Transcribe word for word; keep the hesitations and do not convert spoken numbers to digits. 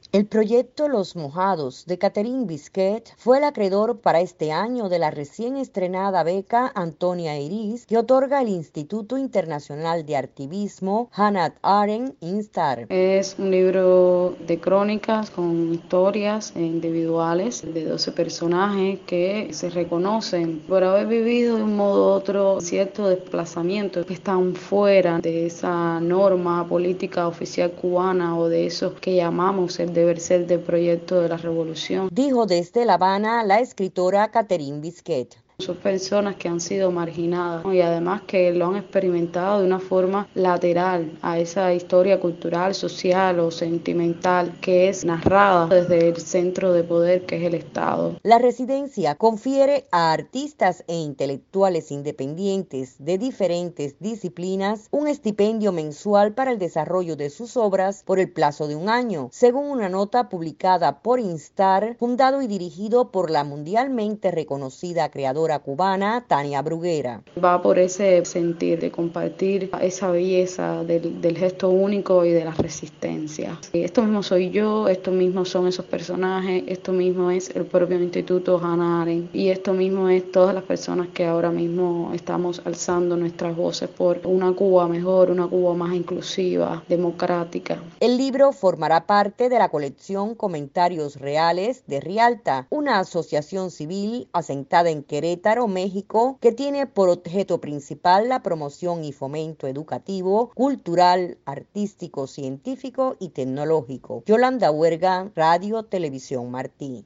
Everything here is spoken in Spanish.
El proyecto Los Mojados de Catherine Bisquet fue el acreedor para este año de la recién estrenada beca Antonia Iris que otorga el Instituto Internacional de Artivismo Hannah Arendt Instar. Es un libro de crónicas con historias individuales de doce personajes que se reconocen por haber vivido de un modo u otro cierto desplazamiento, que están fuera de esa norma política oficial cubana o de eso que llamamos el deber ser del proyecto de la revolución. Dijo desde La Habana la escritora Catherine Bisquet. Son personas que han sido marginadas, ¿no? Y además que lo han experimentado de una forma lateral a esa historia cultural, social o sentimental que es narrada desde el centro de poder que es el Estado. La residencia confiere a artistas e intelectuales independientes de diferentes disciplinas un estipendio mensual para el desarrollo de sus obras por el plazo de un año, según una nota publicada por Instar, fundado y dirigido por la mundialmente reconocida creadora cubana Tania Bruguera. Va por ese sentir de compartir esa belleza del, del gesto único y de la resistencia. Esto mismo soy yo, esto mismo son esos personajes, esto mismo es el propio Instituto Hannah Arendt y esto mismo es todas las personas que ahora mismo estamos alzando nuestras voces por una Cuba mejor, una Cuba más inclusiva, democrática. El libro formará parte de la colección Comentarios Reales de Rialta, una asociación civil asentada en Querétaro, México, que tiene por objeto principal la promoción y fomento educativo, cultural, artístico, científico y tecnológico. Yolanda Huerga, Radio Televisión Martí.